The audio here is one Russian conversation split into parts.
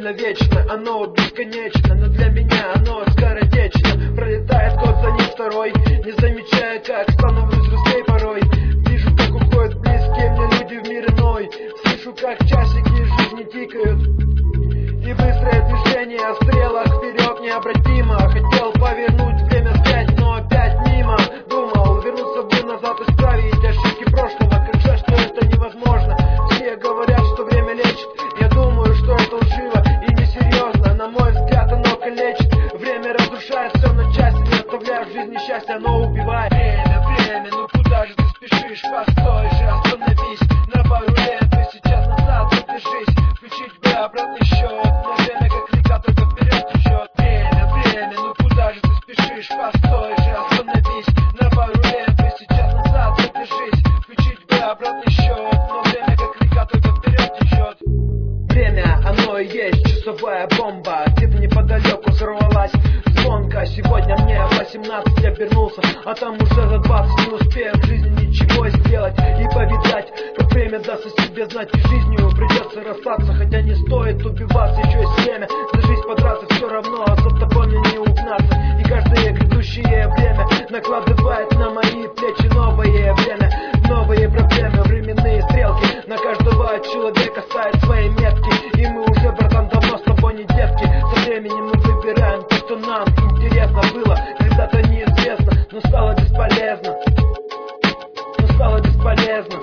навечно, оно бесконечно, но для меня оно скоротечно. Пролетает год за ним второй, не замечая, как становлюсь взрослей порой. Вижу, как уходят близкие мне люди в мир иной. Слышу, как часики жизни тикают, и быстрое движение в стрелах вперед необратимо. Хотел повернуть время вспять, но опять мимо. Думал, вернуться бы назад, исправить ошибки прошлого. Как жаль, что это невозможно. Все говорят, что время лечит. Я думаю, что это лживо и несерьезно. На мой взгляд, оно калечит. Время разрушает все на части, не оставляя в жизни счастья, оно убивает. Время, ну куда же ты спешишь? Постой же, остановись на пару лет. Ты сейчас назад задержись, включить бы обратный счет. Но время как река, только вперед течет. Время, ну куда же ты спешишь? Постой же, остановись на пару лет. Ты сейчас назад задержись, включить бы обратный счет. Но время как река, только вперед течет. Время, оно и есть часовая бомба. Где-то неподалеку взорвалась звонко. Сегодня мне 18, я вернулся, а там уже за 20. Не успею в жизни ничего сделать и повидать, как время даст о себе знать. И жизнью придется расстаться, хотя не стоит убиваться. Еще есть время за жизнь подраться, все равно за тобой мне не угнаться. И каждое грядущее время накладывает на мои плечи новое время, новые проблемы, временные стрелки. На каждого человека ставят свои метки, и мы уже, братан, давно с тобой не детки. Со временем мы выбираем то, что нам интересно было когда-то неизвестно, но стало бесполезно. Стало бесполезно.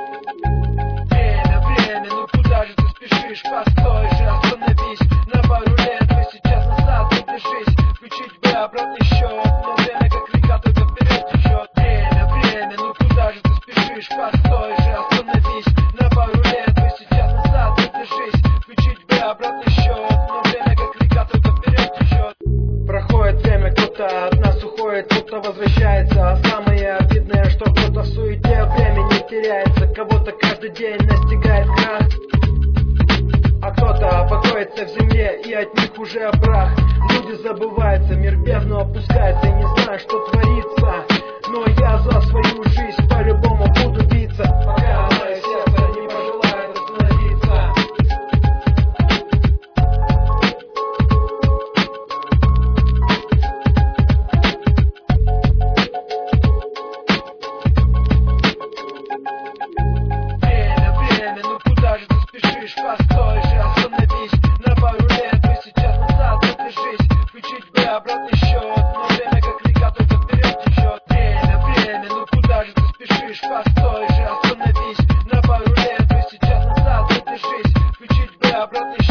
Время, ну куда же ты спешишь? Постой же, остановись на пару лет. Ты сейчас назад задержись, включить бы обратный счет. Но время как река, только вперед течет. Время, ну куда же ты спешишь? Постой же, остановись на пару лет. Ты сейчас назад задержись, включить бы обратный счет. Но время как река, только вперед течет. Проходит время, кто-то от нас уходит, кто-то возвращается. А самое обидное, что кто-то в суете времени теряется. Кого-то каждый день настигает крах, а кто-то покоится в земле, и от них уже прах. Люди забываются, мир в бездну опускается, и не знаю, что творится. Но я за свою жизнь по-любому буду биться, пока мое сердце не пожелает остановиться. Время, ну куда же ты спешишь? Постой же, остановись на пару лет. Ты сейчас назад задержись, включить бы обратный счет. Но время как река, только вперед течет. Время, ну куда же ты спешишь? Постой же, остановись на пару лет. Ты сейчас назад задержись, включить бы обратный